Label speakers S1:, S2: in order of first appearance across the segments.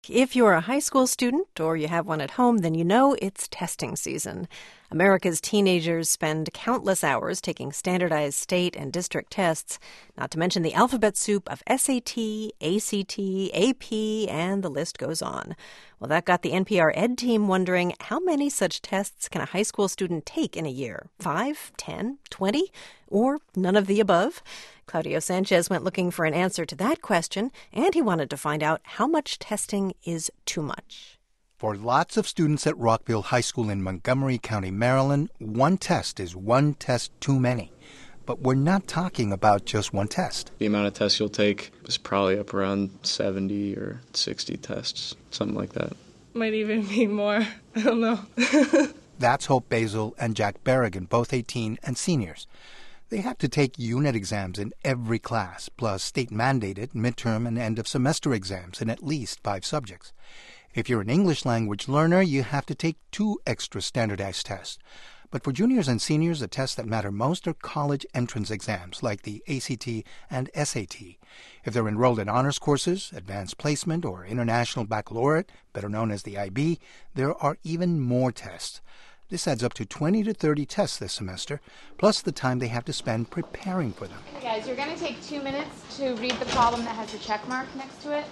S1: If you're a high school student or you have one at home, then you know it's testing season. America's teenagers spend countless hours taking standardized state and district tests, not to mention the alphabet soup of SAT, ACT, AP, and the list goes on. Well, that got the NPR Ed team wondering, how many such tests can a high school student take in a year? 5, 10, 20, or none of the above? Claudio Sanchez went looking for an answer to that question, and he wanted to find out how much testing is too much.
S2: For lots of students at Rockville High School in Montgomery County, Maryland, one test is one test too many. But we're not talking about just one test.
S3: The amount of tests you'll take is probably up around 70 or 60 tests, something like that.
S4: Might even be more. I don't know.
S2: That's Hope Basil and Jack Berrigan, both 18 and seniors. They have to take unit exams in every class, plus state-mandated midterm and end-of-semester exams in at least 5 subjects. If you're an English language learner, you have to take 2 extra standardized tests. But for juniors and seniors, the tests that matter most are college entrance exams, like the ACT and SAT. If they're enrolled in honors courses, advanced placement, or international baccalaureate, better known as the IB, there are even more tests. This adds up to 20 to 30 tests this semester, plus the time they have to spend preparing for them.
S5: Hey guys, you're going to take 2 minutes to read the problem that has the check mark next to it.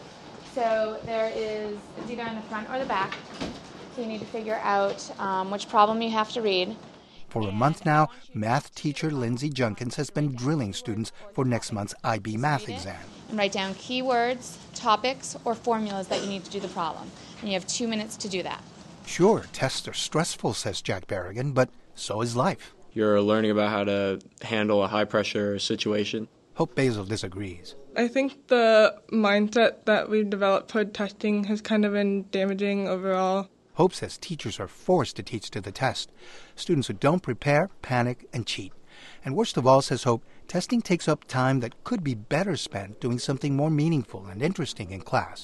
S5: So it's either on the front or the back. So you need to figure out which problem you have to read.
S2: For a month now, math teacher Lindsay Junkins has been drilling students for next month's IB math exam.
S5: And write down keywords, topics, or formulas that you need to do the problem. And you have 2 minutes to do that.
S2: Sure, tests are stressful, says Jack Berrigan, but so is life.
S3: You're learning about how to handle a high-pressure situation.
S2: Hope Basil disagrees.
S4: I think the mindset that we've developed toward testing has kind of been damaging overall.
S2: Hope says teachers are forced to teach to the test. Students who don't prepare panic and cheat. And worst of all, says Hope, testing takes up time that could be better spent doing something more meaningful and interesting in class.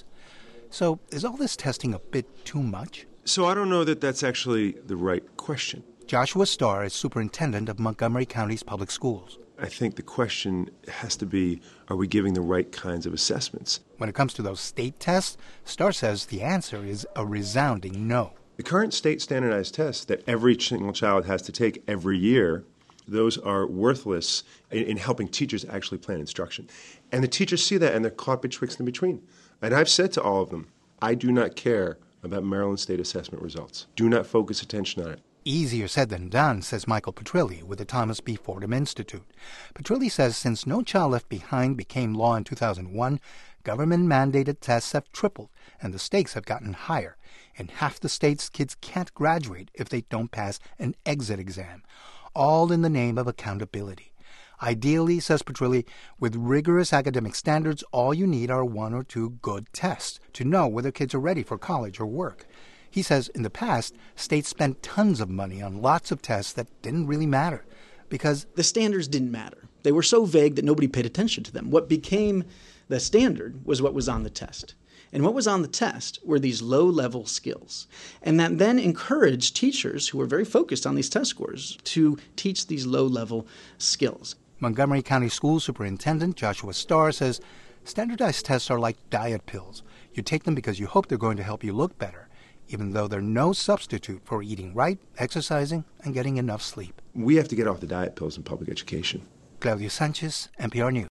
S2: So is all this testing a bit too much?
S6: So I don't know that that's actually the right question.
S2: Joshua Starr is superintendent of Montgomery County's public schools.
S6: I think the question has to be, are we giving the right kinds of assessments?
S2: When it comes to those state tests, Starr says the answer is a resounding no.
S6: The current state standardized tests that every single child has to take every year, those are worthless in helping teachers actually plan instruction. And the teachers see that, and they're caught betwixt and between. And I've said to all of them, I do not care about Maryland State assessment results. Do not focus attention on it.
S2: Easier said than done, says Michael Petrilli with the Thomas B. Fordham Institute. Petrilli says since No Child Left Behind became law in 2001, government-mandated tests have tripled, and the stakes have gotten higher. In half the states, kids can't graduate if they don't pass an exit exam, all in the name of accountability. Ideally, says Petrilli, with rigorous academic standards, all you need are 1 or 2 good tests to know whether kids are ready for college or work. He says in the past, states spent tons of money on lots of tests that didn't really matter because
S7: the standards didn't matter. They were so vague that nobody paid attention to them. What became the standard was what was on the test. And what was on the test were these low-level skills. And that then encouraged teachers who were very focused on these test scores to teach these low-level skills.
S2: Montgomery County School Superintendent Joshua Starr says standardized tests are like diet pills. You take them because you hope they're going to help you look better, even though they're no substitute for eating right, exercising, and getting enough sleep.
S6: We have to get off the diet pills in public education.
S2: Claudio Sanchez, NPR News.